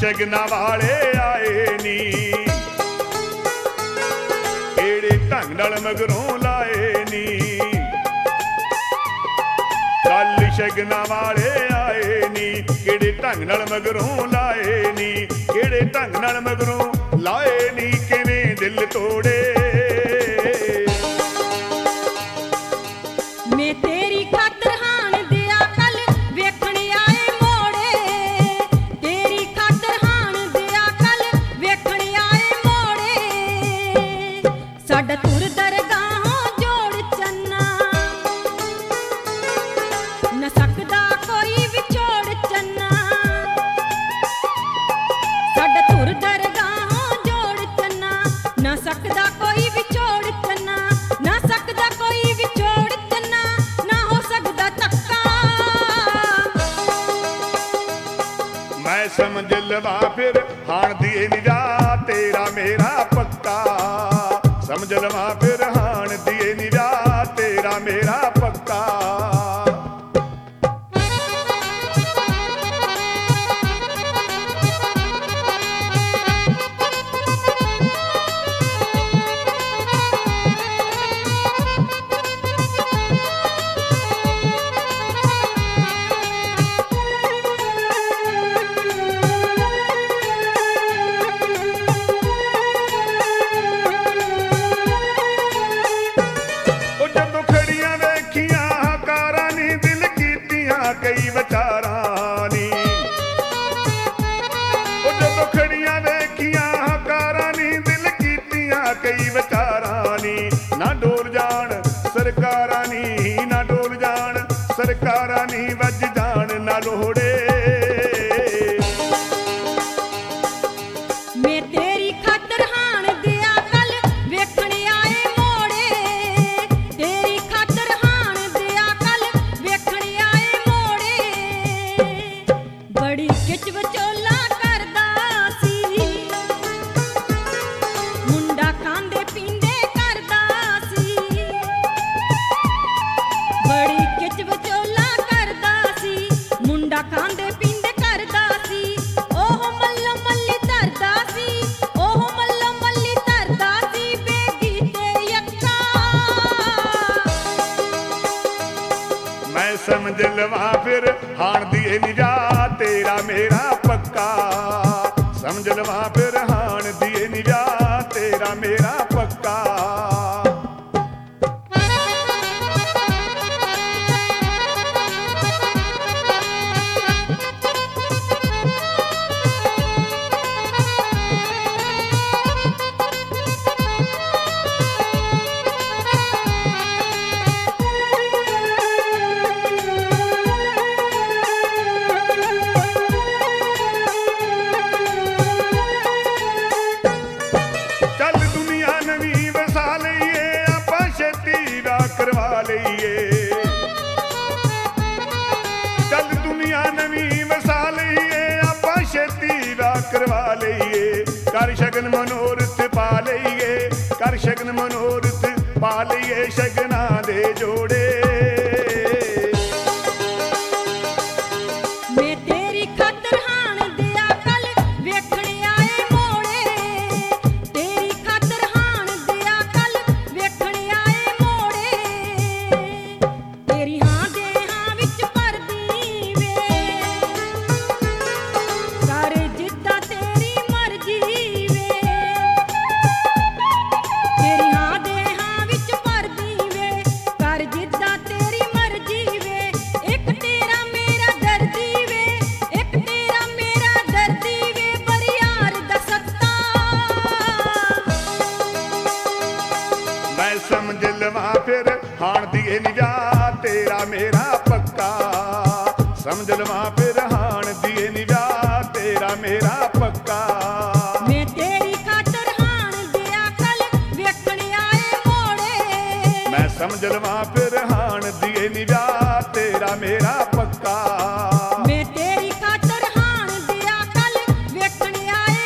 शगना वाले आए नी, केड़े ढंग नाल मगरों लाए नी। कल शगना वाले आए नी, केड़े ढंग नाल मगरों लाए नी, केड़े ढंग नाल मगरों लाए नी, किवें दिल तोड़े। मैं तेरी खातर हाण दिया कल वेखण आए मोड़े, तेरी खातर हाण दिया कल वेखण आए मोड़े। साडा तुर दरगाहों जोड़ चन्ना, न सकदा कोई विछोड़ चन्ना। साडा तुर दरगाहों जोड़ चन्ना, न सकदा कोई विछोड़ चन्ना, न सकदा कोई विछोड़ चन्ना, ना हो सकदा तक्का। मैं समझ लवा फिर हाण दिए निजा तेरा मेरा पक्का, समझ लवा फिर हाण दिए निजा तेरा मेरा पक्का। कई विचारां नी, ओ जदों खड़ियां वेखियां हकारां नी, दिल कीतियां कई विचारां नी। ना डोल जाण सरकारां नी, ना डोल जाण सरकारां नी, वज जाण ना लोड़े। मैं तेरी खातर हाण दिया कल वेखण आए मोड़े, तेरी खातर हाण दिया कल वेखण आए मोड़े। बड़ी खिच विचोला करदा सी, मुंडा खांदे पींदे करदा सी। बड़ी खिच विचोला करदा सी, मुंडा खांदे पींदे करदा सी। ओह मल्लो मल्ली धरदा सी, ओह मल्लो मल्ली धरदा सी, बेगी ते अक्का। मैं समझ लवा फिर हाण दिए निजा तेरा मेरा पक्का, समझ लवा फिर हाण दिए निजा तेरा मेरा पक्का। करवा लईए, चल दुनिया नवीं वसा लईए, आपां छेती दा करवा लईए। कर शगन मनोरथ पा लईए, कर शगन मनोरथ पा लईए, शगना दे जोड़े। मैं तेरी खातर हाण दिया कल वेखण आए मोड़े, तेरी खातर हाण दिया कल वेखण आए मोड़े। तेरी हां दे हां विच भरदी वे, कर जिद्दां तेरी मर्जी वे। तेरी हां दे हां विच भरदी वे, कर जिद्दां तेरी मर्जी वे। एक तेरा मेरा दर्दी वे, एक तेरा मेरा दर्दी वे, बरियार दा सत्ता। मैं समझ लवा फिर हाण दिए निजा तेरा मेरा पक्का, समझ लवा फिर हाण दिए निजा तेरा मेरा पक्का। मैं तेरी खातर हाण दिया कल वेखण आए मोड़े, मैं समझ लवा फिर हाण दिए निजा तेरा मेरा पक्का। मैं तेरी खातर हाण दिया कल वेखण आए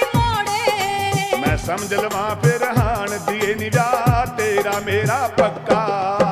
मोड़े, मैं समझ लवा फिर हाण दिए निजा तेरा मेरा पक्का।